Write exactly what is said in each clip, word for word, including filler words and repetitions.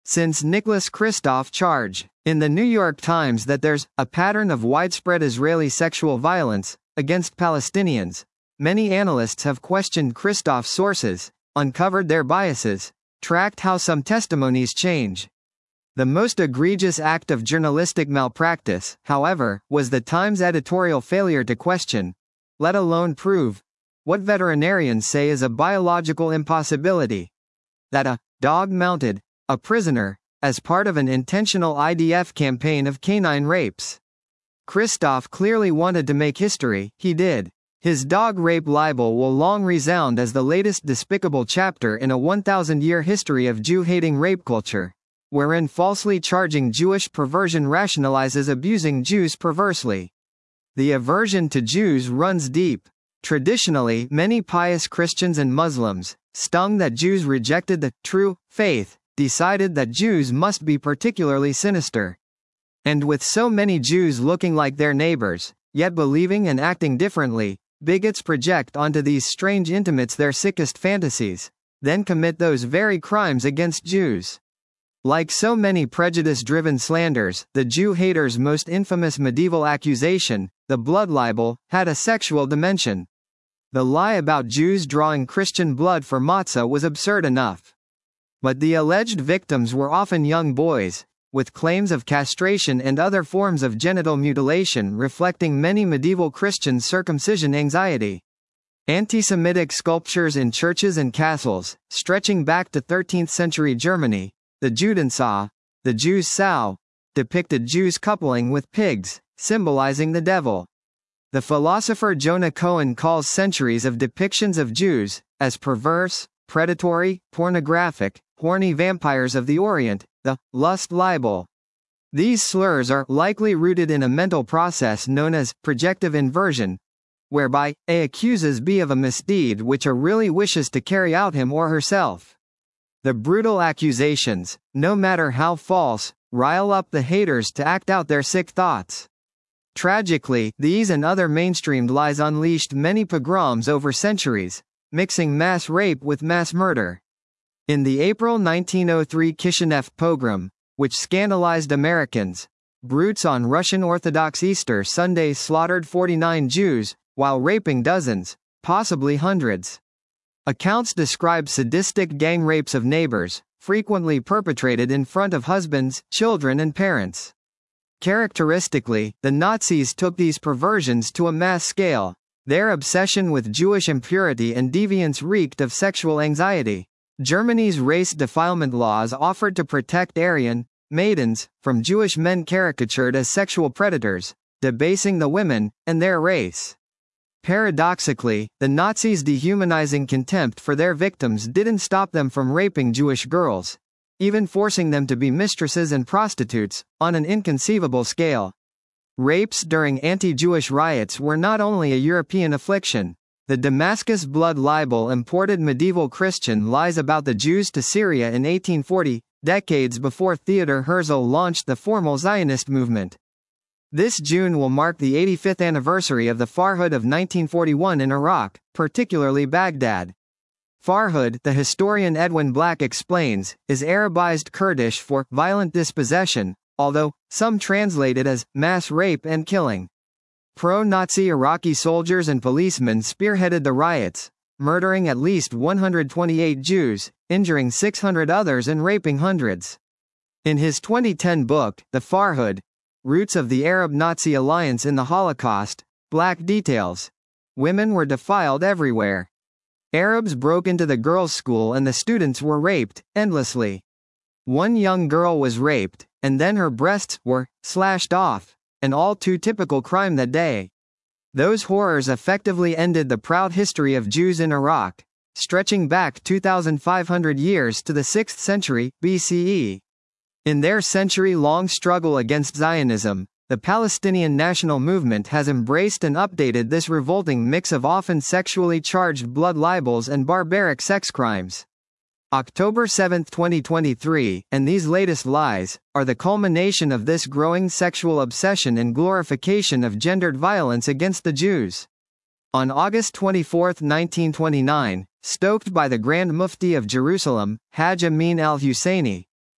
Since Nicholas Kristof charged in the New York Times that there's a pattern of widespread Israeli sexual violence against Palestinians, many analysts have questioned Kristof's sources, uncovered their biases, tracked how some testimonies change. The most egregious act of journalistic malpractice, however, was the Times' editorial failure to question, let alone prove, what veterinarians say is a biological impossibility: that a dog mounted a prisoner as part of an intentional I D F campaign of canine rapes. Kristof clearly wanted to make history, he did. His dog rape libel will long resound as the latest despicable chapter in a one thousand year history of Jew-hating rape culture, wherein falsely charging Jewish perversion rationalizes abusing Jews perversely. The aversion to Jews runs deep. Traditionally, many pious Christians and Muslims, stung that Jews rejected the true faith, decided that Jews must be particularly sinister. And with so many Jews looking like their neighbors, yet believing and acting differently, bigots project onto these strange intimates their sickest fantasies, then commit those very crimes against Jews. Like so many prejudice-driven slanders, the Jew haters' most infamous medieval accusation, the blood libel, had a sexual dimension. The lie about Jews drawing Christian blood for matzah was absurd enough. But the alleged victims were often young boys, with claims of castration and other forms of genital mutilation reflecting many medieval Christians' circumcision anxiety. Anti-Semitic sculptures in churches and castles, stretching back to thirteenth century Germany, the Judensau, the Jews' sow, depicted Jews coupling with pigs, symbolizing the devil. The philosopher Jonah Cohen calls centuries of depictions of Jews as perverse, predatory, pornographic, horny vampires of the Orient, the lust libel. These slurs are likely rooted in a mental process known as projective inversion, whereby A accuses B of a misdeed which A really wishes to carry out him or herself. The brutal accusations, no matter how false, rile up the haters to act out their sick thoughts. Tragically, these and other mainstreamed lies unleashed many pogroms over centuries, mixing mass rape with mass murder. In the April nineteen oh three Kishinev pogrom, which scandalized Americans, brutes on Russian Orthodox Easter Sundays slaughtered forty-nine Jews, while raping dozens, possibly hundreds. Accounts describe sadistic gang rapes of neighbors, frequently perpetrated in front of husbands, children and parents. Characteristically, the Nazis took these perversions to a mass scale. Their obsession with Jewish impurity and deviance reeked of sexual anxiety. Germany's race defilement laws offered to protect Aryan maidens from Jewish men caricatured as sexual predators, debasing the women and their race. Paradoxically, the Nazis' dehumanizing contempt for their victims didn't stop them from raping Jewish girls, even forcing them to be mistresses and prostitutes, on an inconceivable scale. Rapes during anti-Jewish riots were not only a European affliction. The Damascus blood libel imported medieval Christian lies about the Jews to Syria in eighteen forty, decades before Theodor Herzl launched the formal Zionist movement. This June will mark the eighty-fifth anniversary of the Farhud of nineteen forty-one in Iraq, particularly Baghdad. Farhud, the historian Edwin Black explains, is Arabized Kurdish for violent dispossession, although some translate it as mass rape and killing. Pro-Nazi Iraqi soldiers and policemen spearheaded the riots, murdering at least one hundred twenty-eight Jews, injuring six hundred others and raping hundreds. In his twenty ten book, The Farhud, Roots of the Arab-Nazi Alliance in the Holocaust, Black details, women were defiled everywhere. Arabs broke into the girls' school and the students were raped, endlessly. One young girl was raped, and then her breasts were slashed off, an all too typical crime that day. Those horrors effectively ended the proud history of Jews in Iraq, stretching back two thousand five hundred years to the sixth century, B C E. In their century-long struggle against Zionism, the Palestinian national movement has embraced and updated this revolting mix of often sexually charged blood libels and barbaric sex crimes. October seventh twenty twenty-three, and these latest lies, are the culmination of this growing sexual obsession and glorification of gendered violence against the Jews. On August twenty-fourth nineteen twenty-nine, stoked by the Grand Mufti of Jerusalem, Hajj Amin al-Husseini,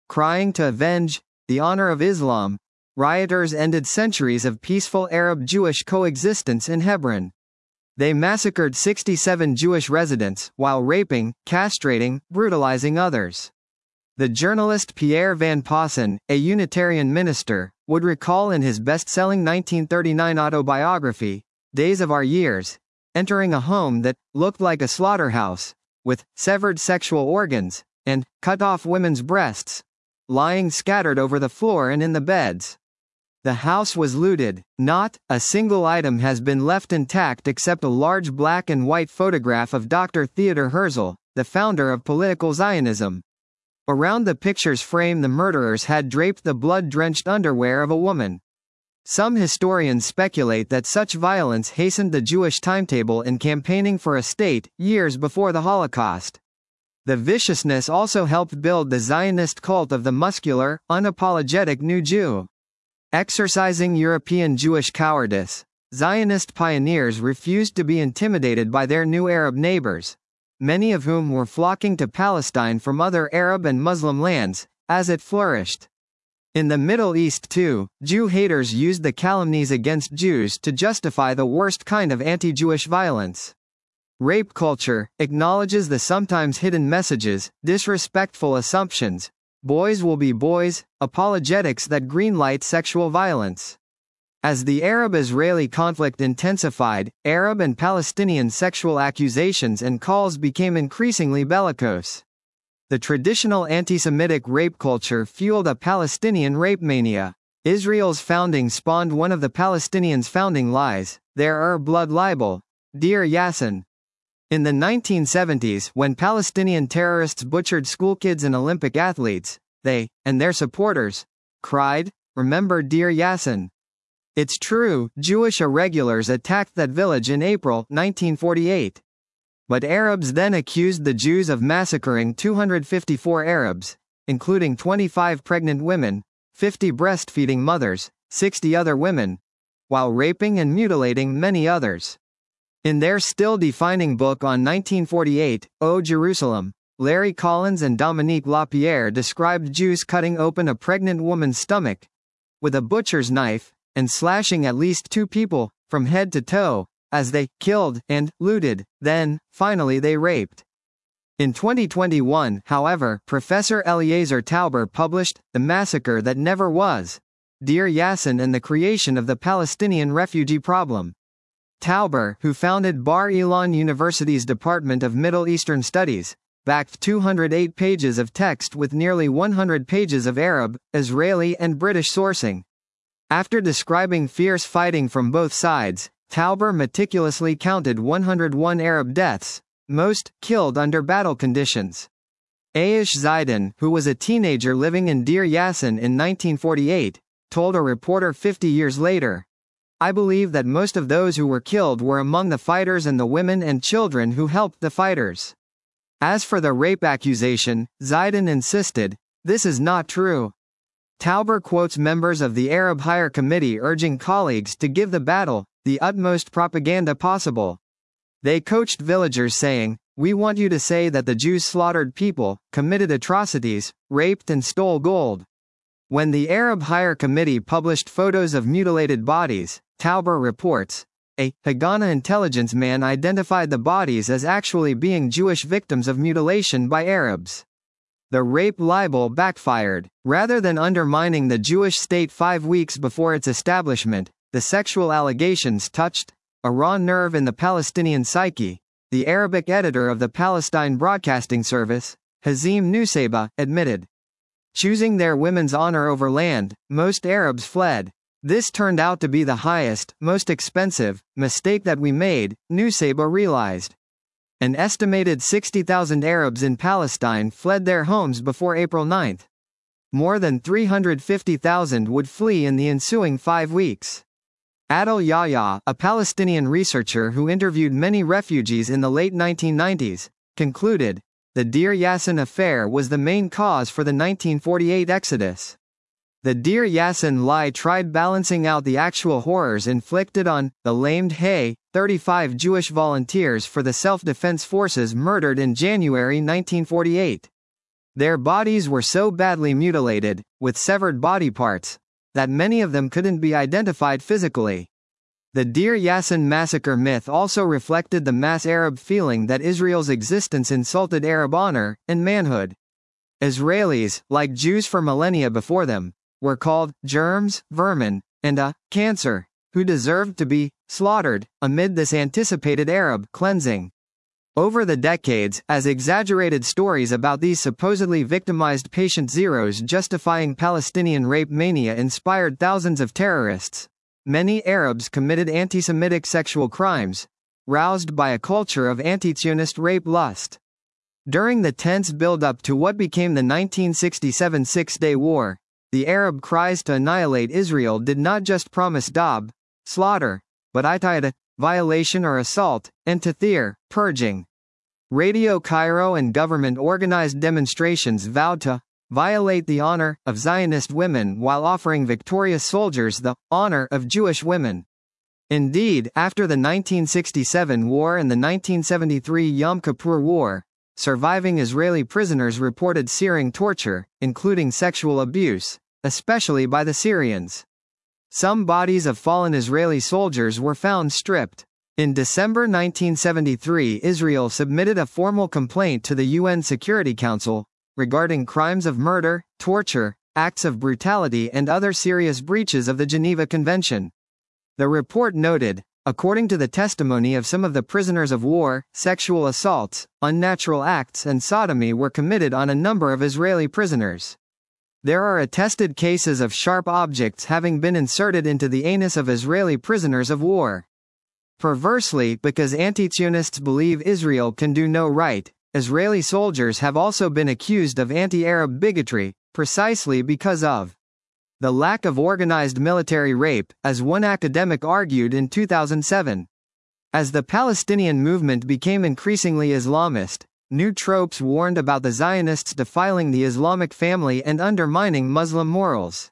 Crying to avenge the honor of Islam, rioters ended centuries of peaceful Arab-Jewish coexistence in Hebron. They massacred sixty-seven Jewish residents, while raping, castrating, brutalizing others. The journalist Pierre Van Possen, a Unitarian minister, would recall in his best-selling nineteen thirty-nine autobiography, Days of Our Years, entering a home that looked like a slaughterhouse, with severed sexual organs, and cut-off women's breasts, lying scattered over the floor and in the beds. The house was looted. Not a single item has been left intact except a large black and white photograph of Doctor Theodor Herzl, the founder of political Zionism. Around the picture's frame the murderers had draped the blood-drenched underwear of a woman. Some historians speculate that such violence hastened the Jewish timetable in campaigning for a state, years before the Holocaust. The viciousness also helped build the Zionist cult of the muscular, unapologetic new Jew. Exercising European Jewish cowardice, Zionist pioneers refused to be intimidated by their new Arab neighbors, many of whom were flocking to Palestine from other Arab and Muslim lands, as it flourished. In the Middle East too, Jew haters used the calumnies against Jews to justify the worst kind of anti-Jewish violence. Rape culture acknowledges the sometimes hidden messages, disrespectful assumptions, boys will be boys, apologetics that greenlight sexual violence. As the Arab-Israeli conflict intensified, Arab and Palestinian sexual accusations and calls became increasingly bellicose. The traditional anti-Semitic rape culture fueled a Palestinian rape mania. Israel's founding spawned one of the Palestinians' founding lies, their Ur blood libel, Deir Yassin. In the nineteen seventies, when Palestinian terrorists butchered schoolkids and Olympic athletes, they, and their supporters, cried, "Remember Deir Yassin." It's true, Jewish irregulars attacked that village in April nineteen forty-eight. But Arabs then accused the Jews of massacring two hundred fifty-four Arabs, including twenty-five pregnant women, fifty breastfeeding mothers, sixty other women, while raping and mutilating many others. In their still-defining book on nineteen forty-eight, O Jerusalem, Larry Collins and Dominique Lapierre described Jews cutting open a pregnant woman's stomach with a butcher's knife, and slashing at least two people, from head to toe, as they killed and looted, then, finally they raped. In twenty twenty-one, however, Professor Eliezer Tauber published The Massacre That Never Was, Deir Yassin and the Creation of the Palestinian Refugee Problem. Tauber, who founded Bar Ilan University's Department of Middle Eastern Studies, backed two hundred eight pages of text with nearly one hundred pages of Arab, Israeli and British sourcing. After describing fierce fighting from both sides, Tauber meticulously counted one hundred one Arab deaths, most killed under battle conditions. Aish Zaidan, who was a teenager living in Deir Yassin in nineteen forty-eight, told a reporter fifty years later, "I believe that most of those who were killed were among the fighters and the women and children who helped the fighters." As for the rape accusation, Zaidan insisted, "This is not true." Tauber quotes members of the Arab Higher Committee urging colleagues to give the battle the utmost propaganda possible. They coached villagers saying, "We want you to say that the Jews slaughtered people, committed atrocities, raped and stole gold." When the Arab Higher Committee published photos of mutilated bodies, Tauber reports, a Haganah intelligence man identified the bodies as actually being Jewish victims of mutilation by Arabs. The rape libel backfired. Rather than undermining the Jewish state five weeks before its establishment, the sexual allegations touched a raw nerve in the Palestinian psyche, the Arabic editor of the Palestine Broadcasting Service, Hazim Nusseibeh, admitted. Choosing their women's honor over land, most Arabs fled. This turned out to be the highest, most expensive, mistake that we made, Nusseibeh realized. An estimated sixty thousand Arabs in Palestine fled their homes before April ninth. More than three hundred fifty thousand would flee in the ensuing five weeks. Adel Yahya, a Palestinian researcher who interviewed many refugees in the late nineteen nineties, concluded, the Deir Yassin affair was the main cause for the nineteen forty-eight exodus. The Deir Yassin lie tried balancing out the actual horrors inflicted on the lamed Hay, thirty-five Jewish volunteers for the self-defense forces murdered in January nineteen forty-eight. Their bodies were so badly mutilated, with severed body parts, that many of them couldn't be identified physically. The Deir Yassin massacre myth also reflected the mass Arab feeling that Israel's existence insulted Arab honor and manhood. Israelis, like Jews for millennia before them, were called germs, vermin, and a cancer, who deserved to be slaughtered amid this anticipated Arab cleansing. Over the decades, as exaggerated stories about these supposedly victimized patient zeros justifying Palestinian rape mania inspired thousands of terrorists, many Arabs committed anti-Semitic sexual crimes, roused by a culture of anti-Zionist rape lust. During the tense build-up to what became the nineteen sixty-seven Six-Day War, the Arab cries to annihilate Israel did not just promise dab, slaughter, but itayada, violation or assault, and tathir, purging. Radio Cairo and government-organized demonstrations vowed to violate the honor of Zionist women while offering victorious soldiers the honor of Jewish women. Indeed, after the nineteen sixty-seven war and the nineteen seventy-three Yom Kippur War, surviving Israeli prisoners reported searing torture, including sexual abuse, especially by the Syrians. Some bodies of fallen Israeli soldiers were found stripped. In December nineteen seventy-three, Israel submitted a formal complaint to the U N Security Council regarding crimes of murder, torture, acts of brutality and other serious breaches of the Geneva Convention. The report noted, according to the testimony of some of the prisoners of war, sexual assaults, unnatural acts and sodomy were committed on a number of Israeli prisoners. There are attested cases of sharp objects having been inserted into the anus of Israeli prisoners of war. Perversely, because anti-Zionists believe Israel can do no right, Israeli soldiers have also been accused of anti-Arab bigotry, precisely because of the lack of organized military rape, as one academic argued in two thousand seven. As the Palestinian movement became increasingly Islamist, new tropes warned about the Zionists defiling the Islamic family and undermining Muslim morals.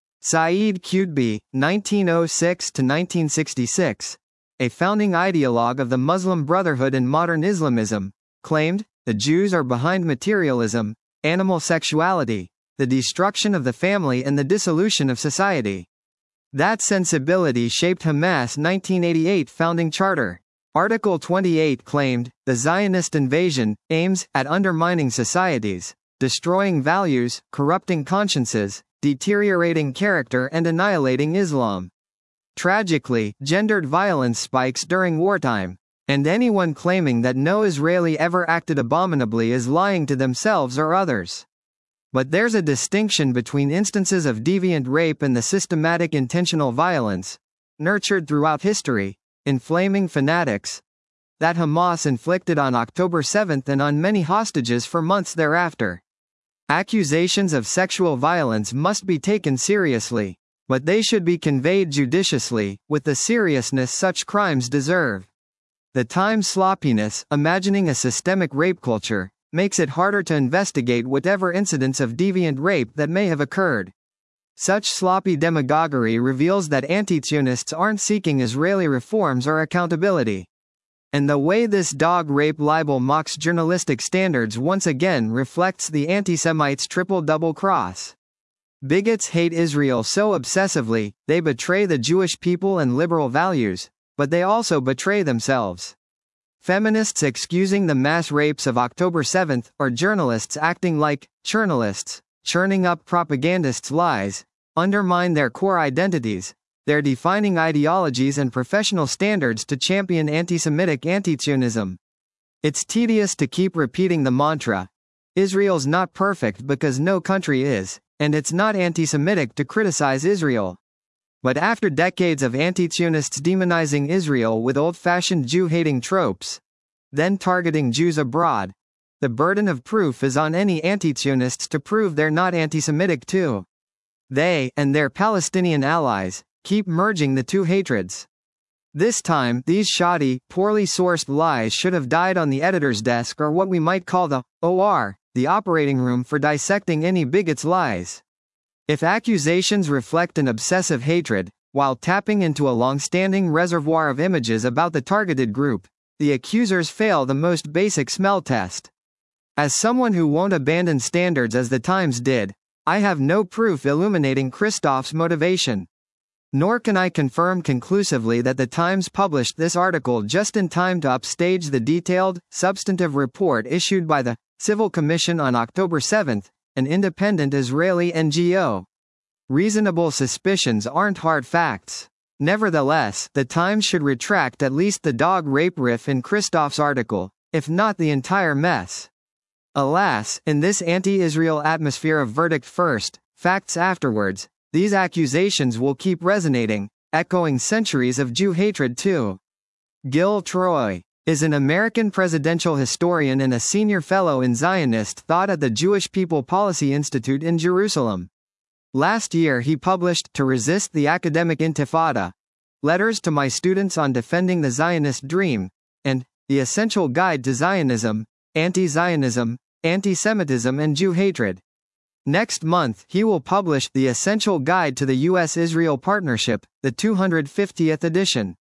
Saeed Qutbi, nineteen oh six to nineteen sixty-six, a founding ideologue of the Muslim Brotherhood and modern Islamism, claimed, the Jews are behind materialism, animal sexuality, the destruction of the family and the dissolution of society. That sensibility shaped Hamas' nineteen eighty-eight founding charter. Article twenty-eight claimed, the Zionist invasion aims at undermining societies, destroying values, corrupting consciences, deteriorating character and annihilating Islam. Tragically, gendered violence spikes during wartime, and anyone claiming that no Israeli ever acted abominably is lying to themselves or others. But there's a distinction between instances of deviant rape and the systematic intentional violence, nurtured throughout history, inflaming fanatics, that Hamas inflicted on October seventh and on many hostages for months thereafter. Accusations of sexual violence must be taken seriously, but they should be conveyed judiciously, with the seriousness such crimes deserve. The Times' sloppiness, imagining a systemic rape culture, makes it harder to investigate whatever incidents of deviant rape that may have occurred. Such sloppy demagoguery reveals that anti-Zionists aren't seeking Israeli reforms or accountability. And the way this dog rape libel mocks journalistic standards once again reflects the anti-Semites' triple-double cross. Bigots hate Israel so obsessively, they betray the Jewish people and liberal values, but they also betray themselves. Feminists excusing the mass rapes of October seventh, or journalists acting like churnalists, churning up propagandists' lies, undermine their core identities, their defining ideologies and professional standards to champion anti-Semitic anti-Zionism. It's tedious to keep repeating the mantra, Israel's not perfect because no country is, and it's not anti-Semitic to criticize Israel. But after decades of anti-Zionists demonizing Israel with old-fashioned Jew-hating tropes, then targeting Jews abroad, the burden of proof is on any anti-Zionists to prove they're not anti-Semitic too. They, and their Palestinian allies, keep merging the two hatreds. This time, these shoddy, poorly sourced lies should have died on the editor's desk or what we might call the O R, the operating room for dissecting any bigot's lies. If accusations reflect an obsessive hatred, while tapping into a long-standing reservoir of images about the targeted group, the accusers fail the most basic smell test. As someone who won't abandon standards as the Times did, I have no proof illuminating Christoph's motivation. Nor can I confirm conclusively that the Times published this article just in time to upstage the detailed, substantive report issued by the Civil Commission on October seventh, an independent Israeli N G O. Reasonable suspicions aren't hard facts. Nevertheless, the Times should retract at least the dog rape riff in Christoph's article, if not the entire mess. Alas, in this anti-Israel atmosphere of verdict first, facts afterwards, these accusations will keep resonating, echoing centuries of Jew hatred too. Gil Troy is an American presidential historian and a senior fellow in Zionist thought at the Jewish People Policy Institute in Jerusalem. Last year he published To Resist the Academic Intifada, Letters to My Students on Defending the Zionist Dream, and The Essential Guide to Zionism, Anti-Zionism, Anti-Semitism and Jew Hatred. Next month he will publish The Essential Guide to the U S Israel Partnership, the two hundred fiftieth edition.